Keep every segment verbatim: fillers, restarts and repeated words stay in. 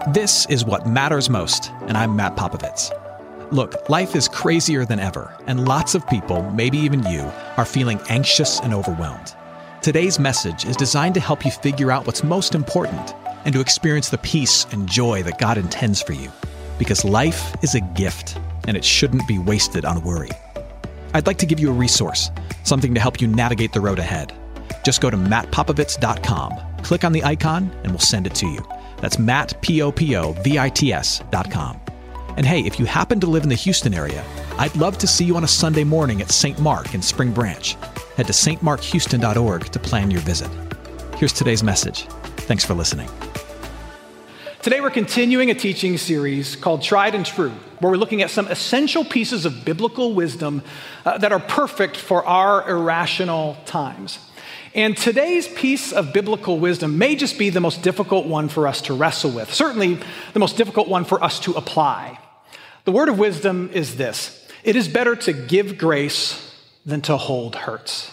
This is What Matters Most, and I'm Matt Popovits. Look, life is crazier than ever, and lots of people, maybe even you, are feeling anxious and overwhelmed. Today's message is designed to help you figure out what's most important and to experience the peace and joy that God intends for you. Because life is a gift, and it shouldn't be wasted on worry. I'd like to give you a resource, something to help you navigate the road ahead. Just go to matt popovits dot com, click on the icon, and we'll send it to you. That's Matt, P O P O V I T S dot com. And hey, if you happen to live in the Houston area, I'd love to see you on a Sunday morning at Saint Mark in Spring Branch. Head to s t mark houston dot org to plan your visit. Here's today's message. Thanks for listening. Today we're continuing a teaching series called Tried and True, where we're looking at some essential pieces of biblical wisdom uh, that are perfect for our irrational times. And today's piece of biblical wisdom may just be the most difficult one for us to wrestle with, certainly the most difficult one for us to apply. The word of wisdom is this: it is better to give grace than to hold hurts.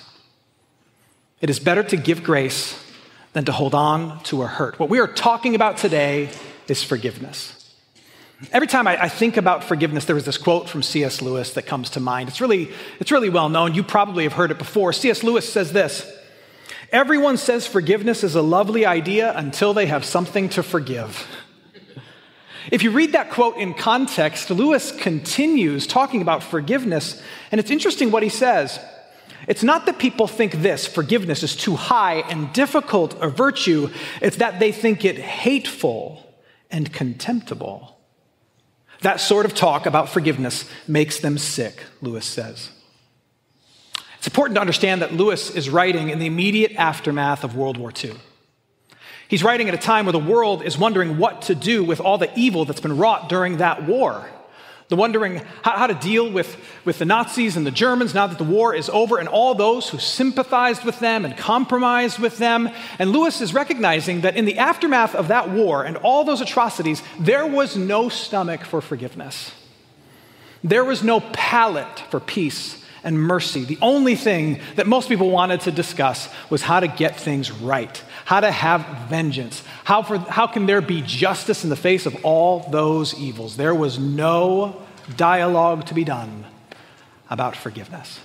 It is better to give grace than to hold on to a hurt. What we are talking about today is forgiveness. Every time I, I think about forgiveness, there is this quote from C S Lewis that comes to mind. It's really, it's really well known. You probably have heard it before. C S Lewis says this: everyone says forgiveness is a lovely idea until they have something to forgive. If you read that quote in context, Lewis continues talking about forgiveness, and it's interesting what he says. It's not that people think this, forgiveness, is too high and difficult a virtue. It's that they think it hateful and contemptible. That sort of talk about forgiveness makes them sick, Lewis says. It's important to understand that Lewis is writing in the immediate aftermath of World War Two. He's writing at a time where the world is wondering what to do with all the evil that's been wrought during that war. They're wondering how, how to deal with, with the Nazis and the Germans now that the war is over, and all those who sympathized with them and compromised with them. And Lewis is recognizing that in the aftermath of that war and all those atrocities, there was no stomach for forgiveness. There was no palate for peace and mercy. The only thing that most people wanted to discuss was how to get things right, how to have vengeance, how, for, how can there be justice in the face of all those evils. There was no dialogue to be done about forgiveness.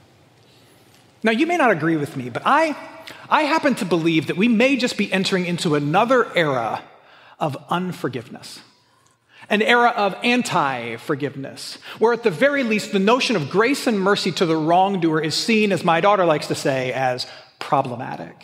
Now, you may not agree with me, but I, I happen to believe that we may just be entering into another era of unforgiveness. An era of anti-forgiveness, where at the very least the notion of grace and mercy to the wrongdoer is seen, as my daughter likes to say, as problematic.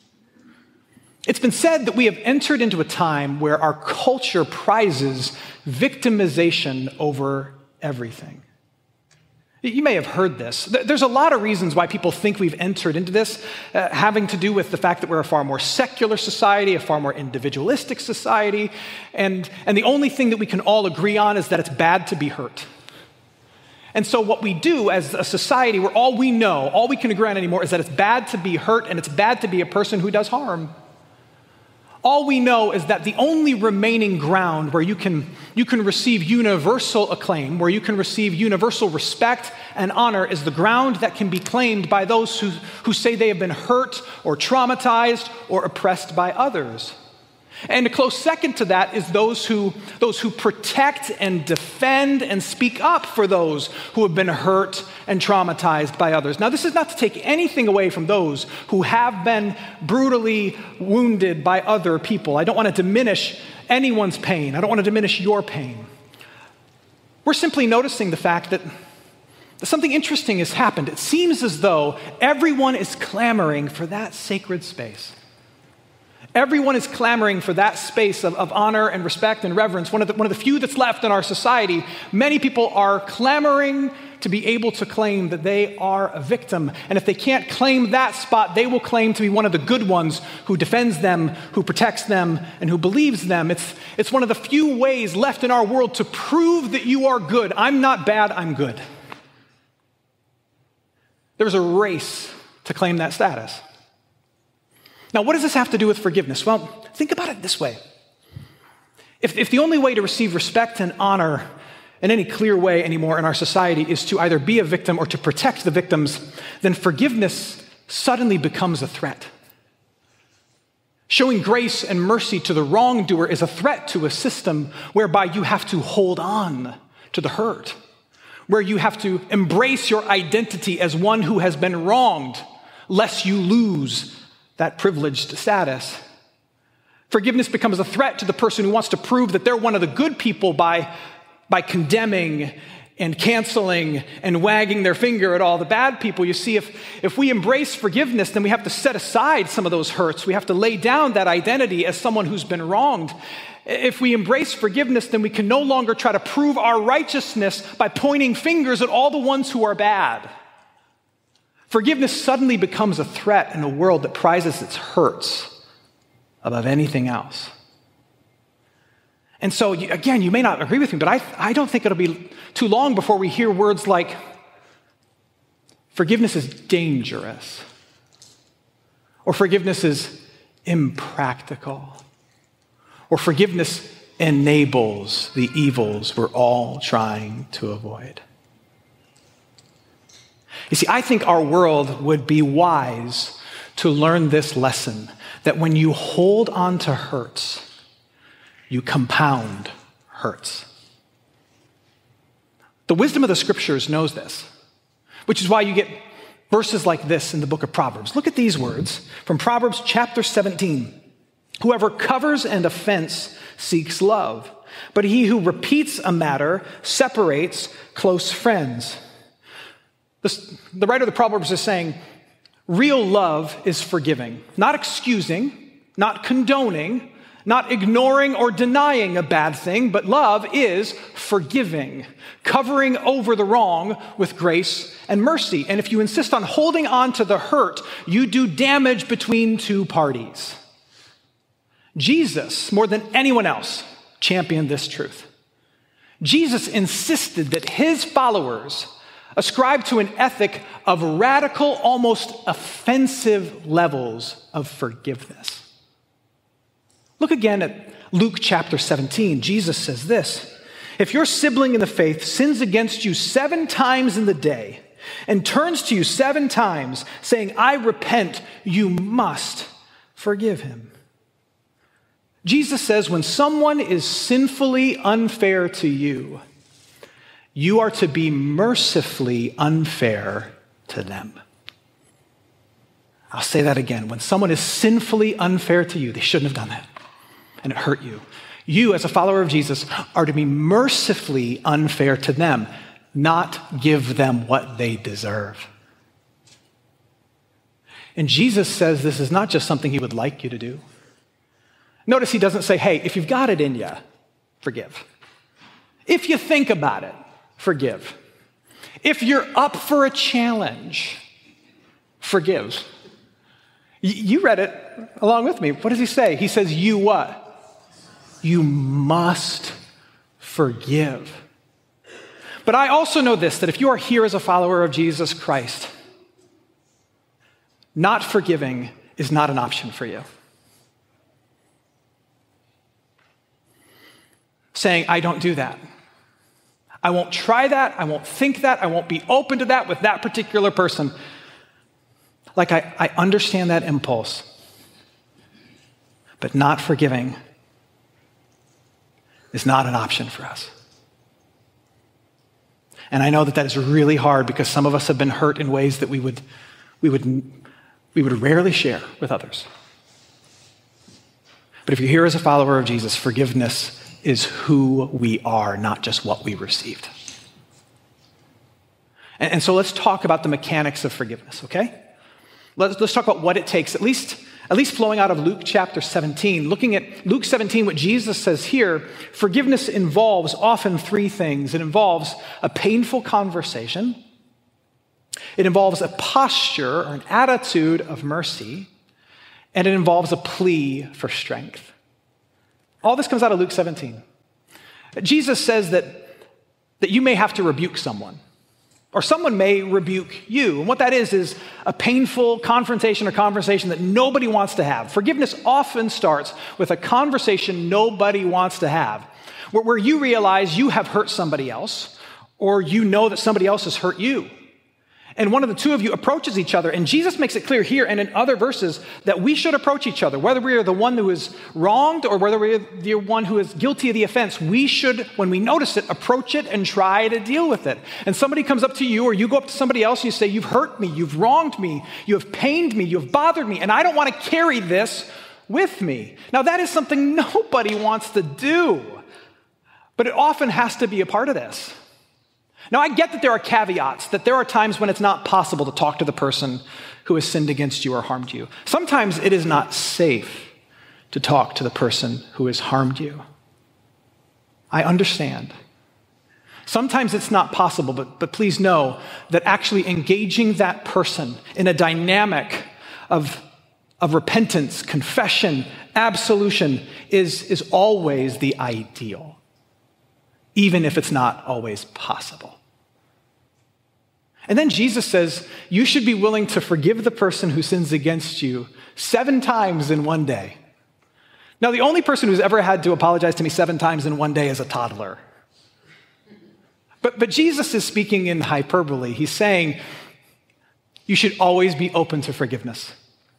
It's been said that we have entered into a time where our culture prizes victimization over everything. You may have heard this. There's a lot of reasons why people think we've entered into this, uh, having to do with the fact that we're a far more secular society, a far more individualistic society, and, and the only thing that we can all agree on is that it's bad to be hurt. And so what we do as a society where all we know, all we can agree on anymore is that it's bad to be hurt and it's bad to be a person who does harm. All we know is that the only remaining ground where you can, you can receive universal acclaim, where you can receive universal respect and honor, is the ground that can be claimed by those who, who say they have been hurt or traumatized or oppressed by others. And a close second to that is those who, those who protect and defend and speak up for those who have been hurt and traumatized by others. Now, this is not to take anything away from those who have been brutally wounded by other people. I don't want to diminish anyone's pain. I don't want to diminish your pain. We're simply noticing the fact that something interesting has happened. It seems as though everyone is clamoring for that sacred space. Everyone is clamoring for that space of, of honor and respect and reverence, one of, the, one of the few that's left in our society. Many people are clamoring to be able to claim that they are a victim. And if they can't claim that spot, they will claim to be one of the good ones who defends them, who protects them, and who believes them. It's, it's one of the few ways left in our world to prove that you are good. I'm not bad, I'm good. There's a race to claim that status. Now, what does this have to do with forgiveness? Well, think about it this way. If, if the only way to receive respect and honor in any clear way anymore in our society is to either be a victim or to protect the victims, then forgiveness suddenly becomes a threat. Showing grace and mercy to the wrongdoer is a threat to a system whereby you have to hold on to the hurt, where you have to embrace your identity as one who has been wronged, lest you lose that privileged status. Forgiveness becomes a threat to the person who wants to prove that they're one of the good people by, by condemning and canceling and wagging their finger at all the bad people. You see, if, if we embrace forgiveness, then we have to set aside some of those hurts. We have to lay down that identity as someone who's been wronged. If we embrace forgiveness, then we can no longer try to prove our righteousness by pointing fingers at all the ones who are bad. Forgiveness suddenly becomes a threat in a world that prizes its hurts above anything else. And so, again, you may not agree with me, but I, I don't think it'll be too long before we hear words like, forgiveness is dangerous, or forgiveness is impractical, or forgiveness enables the evils we're all trying to avoid. You see, I think our world would be wise to learn this lesson, that when you hold on to hurts, you compound hurts. The wisdom of the scriptures knows this, which is why you get verses like this in the book of Proverbs. Look at these words from Proverbs chapter seventeen. Whoever covers an offense seeks love, but he who repeats a matter separates close friends. This, the writer of the Proverbs is saying, real love is forgiving, not excusing, not condoning, not ignoring or denying a bad thing, but love is forgiving, covering over the wrong with grace and mercy. And if you insist on holding on to the hurt, you do damage between two parties. Jesus, more than anyone else, championed this truth. Jesus insisted that his followers ascribe to an ethic of radical, almost offensive levels of forgiveness. Look again at Luke chapter seventeen. Jesus says this, if your sibling in the faith sins against you seven times in the day and turns to you seven times saying, I repent, you must forgive him. Jesus says when someone is sinfully unfair to you, you are to be mercifully unfair to them. I'll say that again. When someone is sinfully unfair to you, they shouldn't have done that, and it hurt you. You, as a follower of Jesus, are to be mercifully unfair to them, not give them what they deserve. And Jesus says this is not just something he would like you to do. Notice he doesn't say, hey, if you've got it in you, forgive. If you think about it, forgive. If you're up for a challenge, forgive. Y- you read it along with me. What does he say? He says, you what? You must forgive. But I also know this, that if you are here as a follower of Jesus Christ, not forgiving is not an option for you. Saying, I don't do that. I won't try that. I won't think that. I won't be open to that with that particular person. Like, I, I understand that impulse, but not forgiving is not an option for us. And I know that that is really hard because some of us have been hurt in ways that we would, we would, we would rarely share with others. But if you're here as a follower of Jesus, forgiveness is who we are, not just what we received. And, and so let's talk about the mechanics of forgiveness, okay? Let's, let's talk about what it takes, at least, at least flowing out of Luke chapter seventeen. Looking at Luke seventeen, what Jesus says here, forgiveness involves often three things. It involves a painful conversation. It involves a posture or an attitude of mercy. And it involves a plea for strength. All this comes out of Luke seventeen. Jesus says that, that you may have to rebuke someone, or someone may rebuke you. And what that is, is a painful confrontation or conversation that nobody wants to have. Forgiveness often starts with a conversation nobody wants to have, where, where you realize you have hurt somebody else, or you know that somebody else has hurt you. and one of the two of you approaches each other, and Jesus makes it clear here and in other verses that we should approach each other, whether we are the one who is wronged or whether we are the one who is guilty of the offense, we should, when we notice it, approach it and try to deal with it. And somebody comes up to you or you go up to somebody else and you say, you've hurt me, you've wronged me, you have pained me, you have bothered me, and I don't want to carry this with me. Now that is something nobody wants to do, but it often has to be a part of this. Now, I get that there are caveats, that there are times when it's not possible to talk to the person who has sinned against you or harmed you. Sometimes it is not safe to talk to the person who has harmed you. I understand. Sometimes it's not possible, but, but please know that actually engaging that person in a dynamic of, of repentance, confession, absolution is, is always the ideal, even if it's not always possible. And then Jesus says, you should be willing to forgive the person who sins against you seven times in one day. Now, the only person who's ever had to apologize to me seven times in one day is a toddler. But, but Jesus is speaking in hyperbole. He's saying, you should always be open to forgiveness.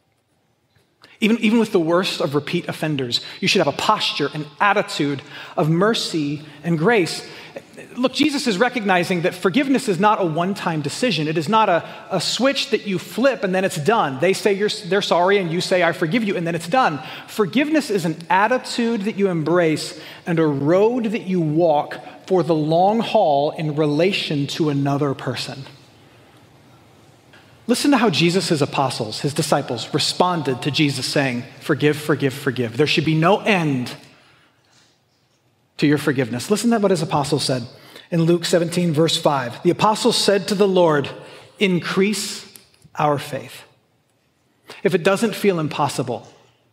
Even, even with the worst of repeat offenders, you should have a posture, an attitude of mercy and grace. Look, Jesus is recognizing that forgiveness is not a one-time decision. It is not a, a switch that you flip and then it's done. They say you're, they're sorry and you say, I forgive you, and then it's done. Forgiveness is an attitude that you embrace and a road that you walk for the long haul in relation to another person. Listen to how Jesus' apostles, his disciples, responded to Jesus saying, forgive, forgive, forgive. There should be no end to your forgiveness. Listen to what his apostles said in Luke seventeen, verse five. The apostles said to the Lord, increase our faith. If it doesn't feel impossible,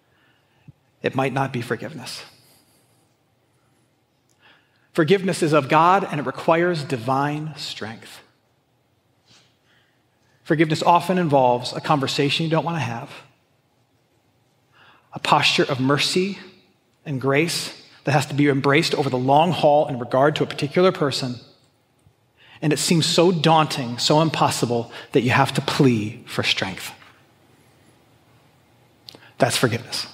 it might not be forgiveness. Forgiveness is of God and it requires divine strength. Forgiveness often involves a conversation you don't want to have, a posture of mercy and grace that has to be embraced over the long haul in regard to a particular person. And it seems so daunting, so impossible, that you have to plea for strength. That's forgiveness.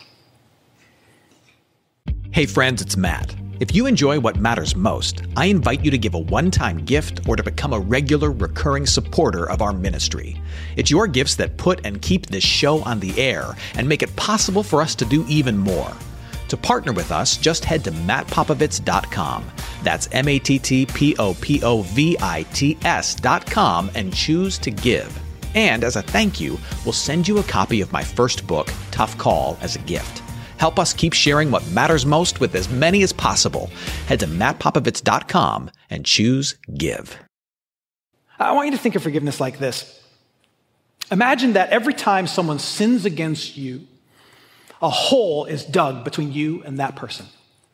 Hey friends, it's Matt. If you enjoy What Matters Most, I invite you to give a one-time gift or to become a regular, recurring supporter of our ministry. It's your gifts that put and keep this show on the air and make it possible for us to do even more. To partner with us, just head to matt popovits dot com. That's M A T T P O P O V I T S dot com and choose to give. And as a thank you, we'll send you a copy of my first book, Tough Call, as a gift. Help us keep sharing what matters most with as many as possible. Head to matt popovits dot com and choose Give. I want you to think of forgiveness like this. Imagine that every time someone sins against you, a hole is dug between you and that person.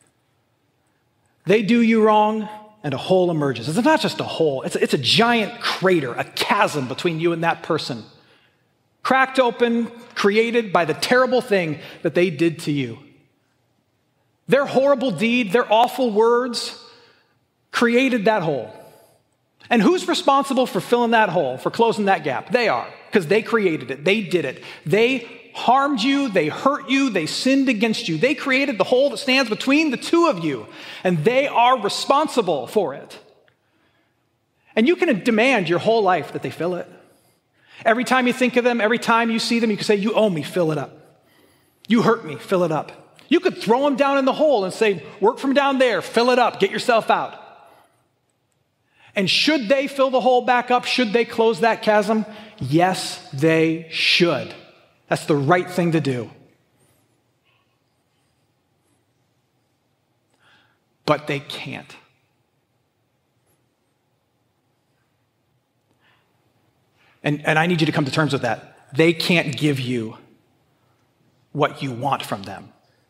They do you wrong, and a hole emerges. It's not just a hole. It's a, it's a giant crater, a chasm between you and that person. Cracked open, created by the terrible thing that they did to you. Their horrible deed, their awful words created that hole. And who's responsible for filling that hole, for closing that gap? They are, because they created it. They did it. They harmed you, they hurt you, they sinned against you. They created the hole that stands between the two of you, and they are responsible for it. And you can demand your whole life that they fill it. Every time you think of them, every time you see them, you can say, you owe me, fill it up. You hurt me, fill it up. You could throw them down in the hole and say, work from down there, fill it up, get yourself out. And should they fill the hole back up? Should they close that chasm? Yes, they should. That's the right thing to do. But they can't. And, and I need you to come to terms with that. They can't give you what you want from them.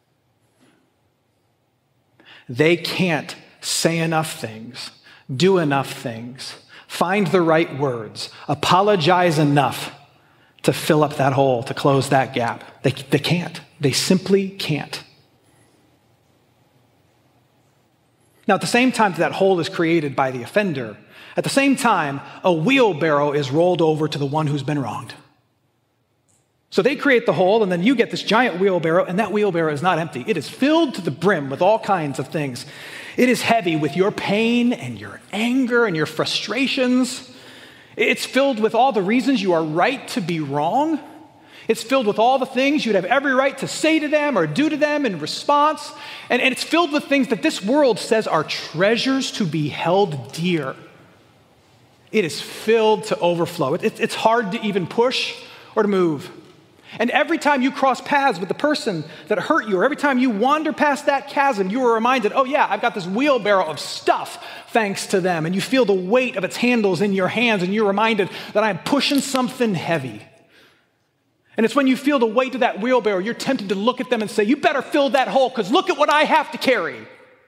They can't say enough things, do enough things, find the right words, apologize enough to fill up that hole, to close that gap. They, they can't. They simply can't. Now, at the same time that that hole is created by the offender, at the same time, a wheelbarrow is rolled over to the one who's been wronged. So they create the hole, and then you get this giant wheelbarrow, and that wheelbarrow is not empty. It is filled to the brim with all kinds of things. It is heavy with your pain and your anger and your frustrations. It's filled with all the reasons you are right to be wrong. It's filled with all the things you'd have every right to say to them or do to them in response. And, and it's filled with things that this world says are treasures to be held dear. It is filled to overflow. It, it, it's hard to even push or to move. And every time you cross paths with the person that hurt you, or every time you wander past that chasm, you are reminded, oh yeah, I've got this wheelbarrow of stuff thanks to them. And you feel the weight of its handles in your hands, and you're reminded that I'm pushing something heavy. And it's when you feel the weight of that wheelbarrow, you're tempted to look at them and say, you better fill that hole, because look at what I have to carry.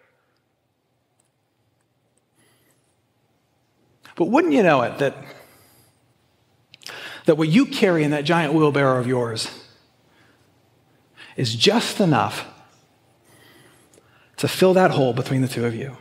But wouldn't you know it, that, that what you carry in that giant wheelbarrow of yours is just enough to fill that hole between the two of you.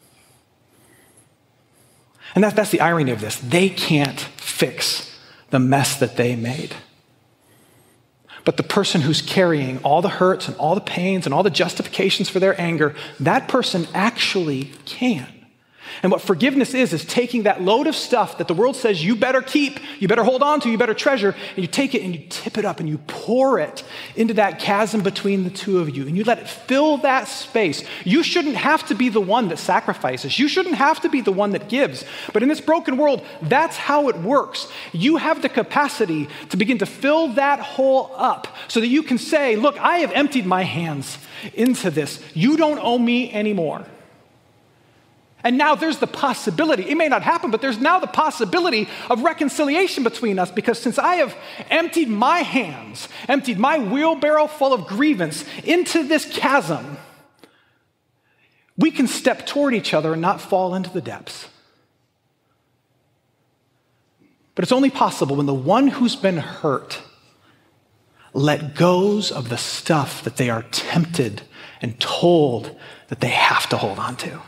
And that, that's the irony of this. They can't fix the mess that they made. But the person who's carrying all the hurts and all the pains and all the justifications for their anger, that person actually can. And what forgiveness is, is taking that load of stuff that the world says you better keep, you better hold on to, you better treasure, and you take it and you tip it up and you pour it into that chasm between the two of you, and you let it fill that space. You shouldn't have to be the one that sacrifices. You shouldn't have to be the one that gives. But in this broken world, that's how it works. You have the capacity to begin to fill that hole up so that you can say, look, I have emptied my hands into this. You don't owe me anymore. And now there's the possibility, it may not happen, but there's now the possibility of reconciliation between us, because since I have emptied my hands, emptied my wheelbarrow full of grievance into this chasm, we can step toward each other and not fall into the depths. But it's only possible when the one who's been hurt let goes of the stuff that they are tempted and told that they have to hold on to.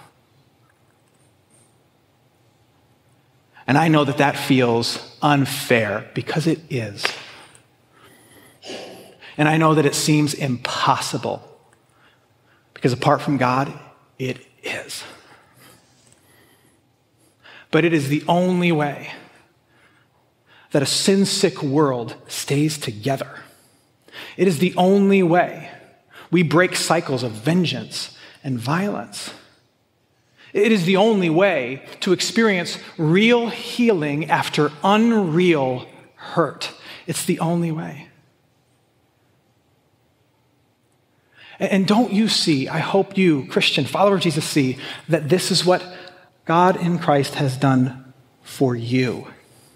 And I know that that feels unfair, because it is. And I know that it seems impossible, because apart from God, it is. But it is the only way that a sin-sick world stays together. It is the only way we break cycles of vengeance and violence. It is the only way to experience real healing after unreal hurt. It's the only way. And don't you see, I hope you, Christian, follower of Jesus, see that this is what God in Christ has done for you.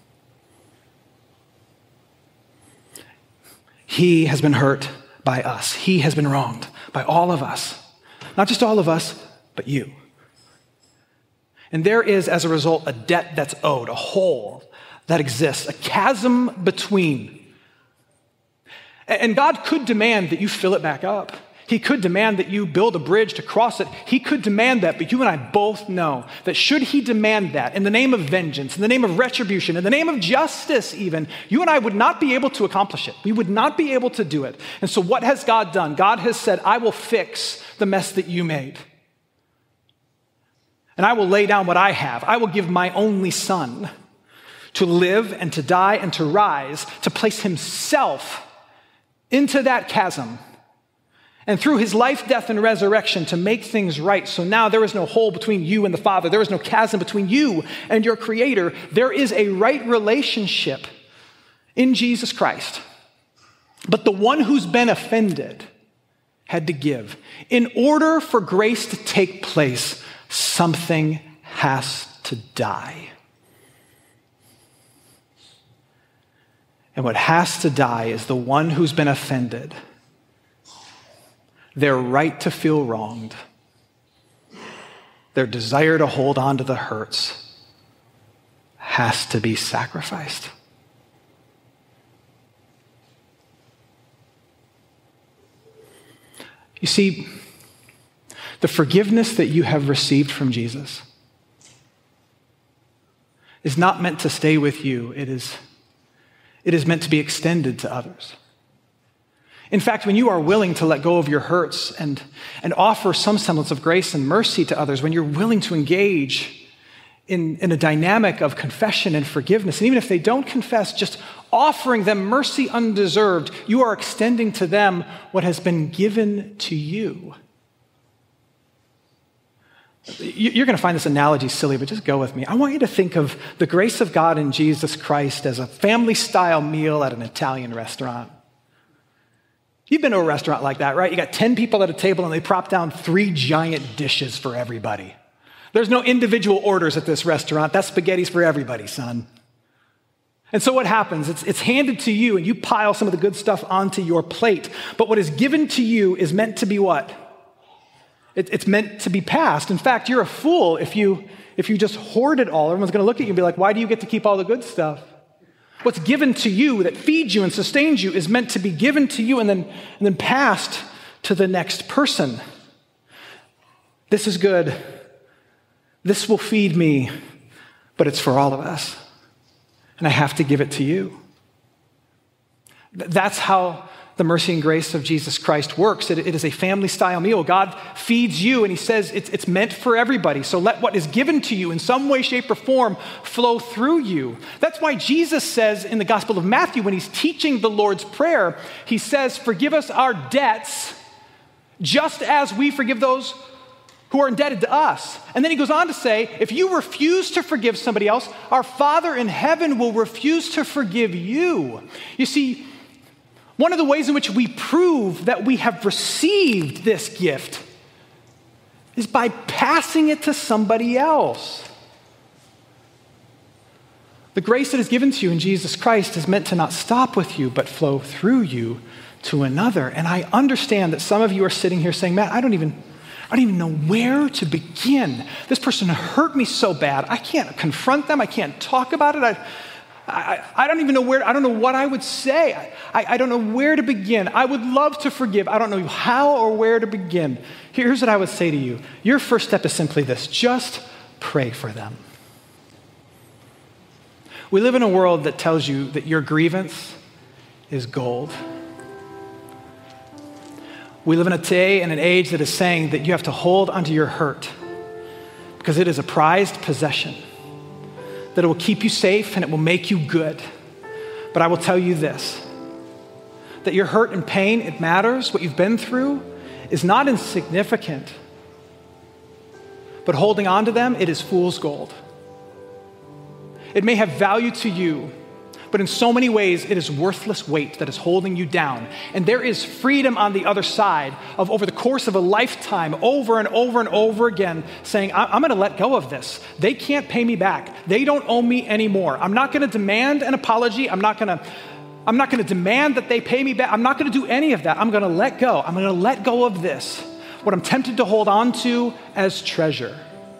He has been hurt by us. He has been wronged by all of us. Not just all of us, but you. And there is, as a result, a debt that's owed, a hole that exists, a chasm between. And God could demand that you fill it back up. He could demand that you build a bridge to cross it. He could demand that, but you and I both know that should he demand that in the name of vengeance, in the name of retribution, in the name of justice even, you and I would not be able to accomplish it. We would not be able to do it. And so what has God done? God has said, I will fix the mess that you made. And I will lay down what I have. I will give my only son to live and to die and to rise, to place himself into that chasm. And through his life, death, and resurrection to make things right. So now there is no hole between you and the Father. There is no chasm between you and your Creator. There is a right relationship in Jesus Christ. But the one who's been offended had to give. In order for grace to take place, something has to die. And what has to die is the one who's been offended. Their right to feel wronged. Their desire to hold on to the hurts has to be sacrificed. You see, The forgiveness that you have received from Jesus is not meant to stay with you. It is, it is meant to be extended to others. In fact, when you are willing to let go of your hurts and, and offer some semblance of grace and mercy to others, when you're willing to engage in, in a dynamic of confession and forgiveness, and even if they don't confess, just offering them mercy undeserved, you are extending to them what has been given to you. You're going to find this analogy silly, but just go with me. I want you to think of the grace of God in Jesus Christ as a family-style meal at an Italian restaurant. You've been to a restaurant like that, right? You got ten people at a table and they prop down three giant dishes for everybody. There's no individual orders at this restaurant. That spaghetti's for everybody, son. And so what happens? It's, it's handed to you and you pile some of the good stuff onto your plate. But what is given to you is meant to be what? It, it's meant to be passed. In fact, you're a fool if you, if you just hoard it all. Everyone's going to look at you and be like, why do you get to keep all the good stuff? What's given to you that feeds you and sustains you is meant to be given to you and then, and then passed to the next person. This is good. This will feed me, but it's for all of us. And I have to give it to you. That's how the mercy and grace of Jesus Christ works. It, it is a family-style meal. God feeds you, and he says it's, it's meant for everybody. So let what is given to you in some way, shape, or form flow through you. That's why Jesus says in the Gospel of Matthew, when he's teaching the Lord's Prayer, he says, forgive us our debts just as we forgive those who are indebted to us. And then he goes on to say, if you refuse to forgive somebody else, our Father in heaven will refuse to forgive you. You see, one of the ways in which we prove that we have received this gift is by passing it to somebody else. The grace that is given to you in Jesus Christ is meant to not stop with you, but flow through you to another. And I understand that some of you are sitting here saying, Matt, I don't even, I don't even know where to begin. This person hurt me so bad. I can't confront them. I can't talk about it. I, I, I don't even know where, I don't know what I would say. I, I don't know where to begin. I would love to forgive. I don't know how or where to begin. Here's what I would say to you. Your first step is simply this. Just pray for them. We live in a world that tells you that your grievance is gold. We live in a day and an age that is saying that you have to hold onto your hurt because it is a prized possession, that it will keep you safe and it will make you good. But I will tell you this, that your hurt and pain, it matters. What you've been through is not insignificant. But holding on to them, it is fool's gold. It may have value to you, but in so many ways, it is worthless weight that is holding you down. And there is freedom on the other side of, over the course of a lifetime, over and over and over again, saying, I'm going to let go of this. They can't pay me back. They don't owe me anymore. I'm not going to demand an apology. I'm not going to, I'm not going to demand that they pay me back. I'm not going to do any of that. I'm going to let go. I'm going to let go of this, what I'm tempted to hold on to as treasure.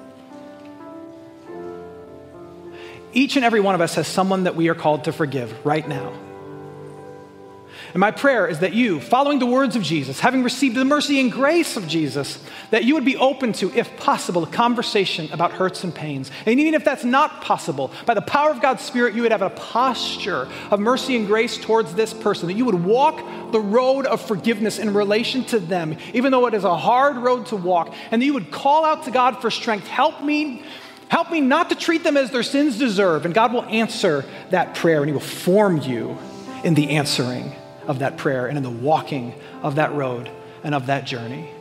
Each and every one of us has someone that we are called to forgive right now. And my prayer is that you, following the words of Jesus, having received the mercy and grace of Jesus, that you would be open to, if possible, a conversation about hurts and pains. And even if that's not possible, by the power of God's Spirit, you would have a posture of mercy and grace towards this person, that you would walk the road of forgiveness in relation to them, even though it is a hard road to walk, and that you would call out to God for strength. Help me Help me not to treat them as their sins deserve. And God will answer that prayer, and he will form you in the answering of that prayer and in the walking of that road and of that journey.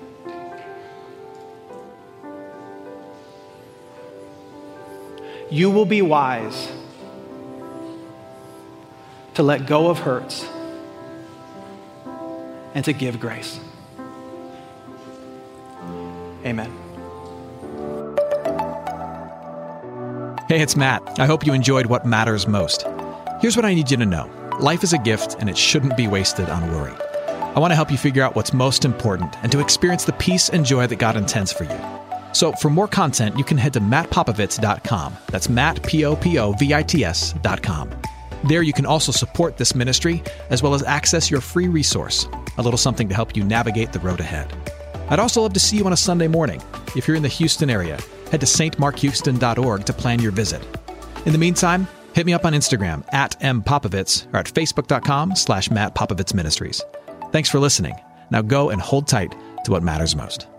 You will be wise to let go of hurts and to give grace. Amen. Hey, it's Matt. I hope you enjoyed What Matters Most. Here's what I need you to know. Life is a gift, and it shouldn't be wasted on worry. I want to help you figure out what's most important and to experience the peace and joy that God intends for you. So for more content, you can head to matt popovits dot com. That's Matt, P O P O V I T S dot com. There you can also support this ministry, as well as access your free resource, a little something to help you navigate the road ahead. I'd also love to see you on a Sunday morning. If you're in the Houston area, head to s t mark houston dot org to plan your visit. In the meantime, hit me up on Instagram at mpopovits or at facebook.com slash Matt Popovits Ministries. Thanks for listening. Now go and hold tight to what matters most.